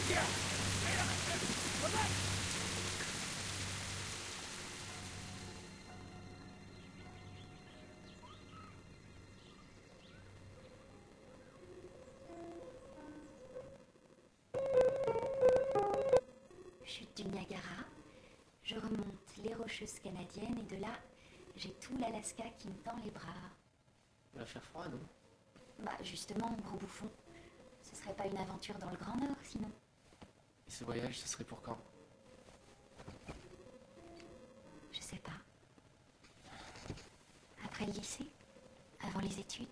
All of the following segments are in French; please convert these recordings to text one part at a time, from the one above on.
Chute du Niagara, je remonte les Rocheuses canadiennes et de là, j'ai tout l'Alaska qui me tend les bras. Il va faire froid, non? Bah justement, gros bouffon, ce serait pas une aventure dans le Grand Nord sinon? Et ce voyage, ce serait pour quand? Je sais pas. Après le lycée? Avant les études?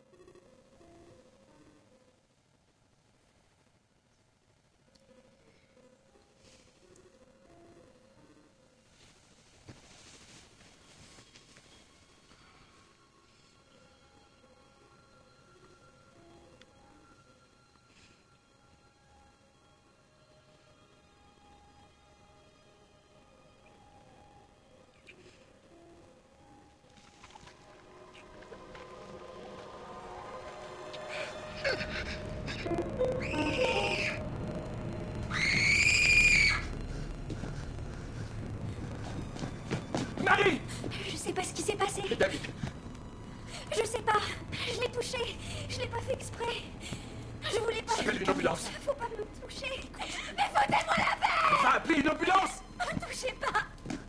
Marie! Je sais pas ce qui s'est passé. David! Je sais pas. Je l'ai touché. Je l'ai pas fait exprès. Je voulais pas. Appelle une ambulance! Faut pas me toucher. Mais foutez-moi la paix! Va appeler une ambulance! Ne touchez pas.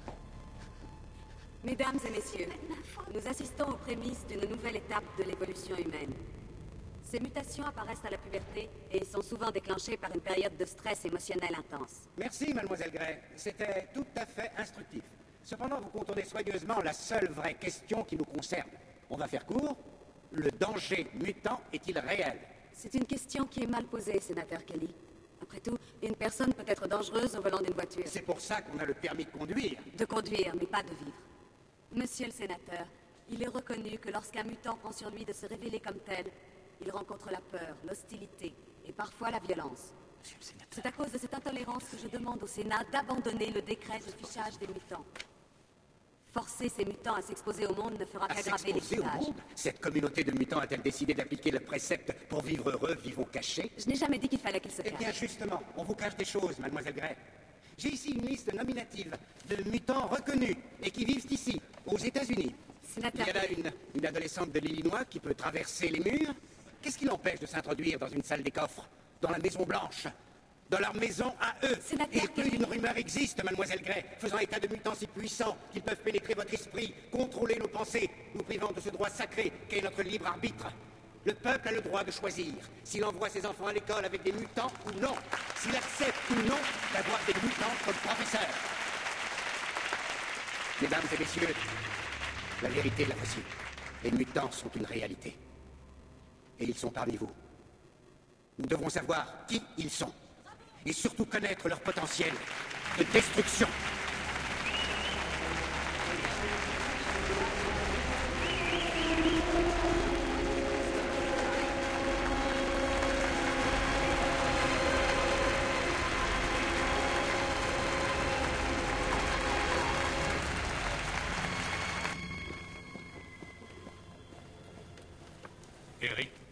Mesdames et messieurs, nous assistons aux prémices d'une nouvelle étape de l'évolution humaine. Ces mutations apparaissent à la puberté et sont souvent déclenchées par une période de stress émotionnel intense. Merci, mademoiselle Gray. C'était tout à fait instructif. Cependant, vous contournez soigneusement la seule vraie question qui nous concerne. On va faire court. Le danger mutant est-il réel? C'est une question qui est mal posée, sénateur Kelly. Après tout, une personne peut être dangereuse au volant d'une voiture. C'est pour ça qu'on a le permis de conduire. De conduire, mais pas de vivre. Monsieur le sénateur, il est reconnu que lorsqu'un mutant prend sur lui de se révéler comme tel, il rencontre la peur, l'hostilité et parfois la violence. C'est à cause de cette intolérance que je demande au Sénat d'abandonner le décret de fichage des mutants. Forcer ces mutants à s'exposer au monde ne fera qu'aggraver les S'exposer au clivages. monde? Cette communauté de mutants a-t-elle décidé d'appliquer le précepte « pour vivre heureux, vivons cachés » Je n'ai jamais dit qu'il fallait qu'ils se Eh bien, cachent. justement, on vous cache des choses, mademoiselle Gray. J'ai ici une liste nominative de mutants reconnus et qui vivent ici, aux États-Unis. Il Sénateur y en a Kelly, une adolescente de l'Illinois qui peut traverser les murs. Qu'est-ce qui l'empêche de s'introduire dans une salle des coffres, dans la Maison Blanche, dans leur maison à eux? Sénateur Et plus Kelly. d'une rumeur existe, mademoiselle Gray, faisant état de mutants si puissants qu'ils peuvent pénétrer votre esprit, contrôler nos pensées, nous privant de ce droit sacré qu'est notre libre arbitre. Le peuple a le droit de choisir s'il envoie ses enfants à l'école avec des mutants ou non, s'il accepte ou non d'avoir des mutants comme professeurs. Mesdames et messieurs, la vérité est la voici. Les mutants sont une réalité. Et ils sont parmi vous. Nous devons savoir qui ils sont. Et surtout connaître leur potentiel de destruction. Eric,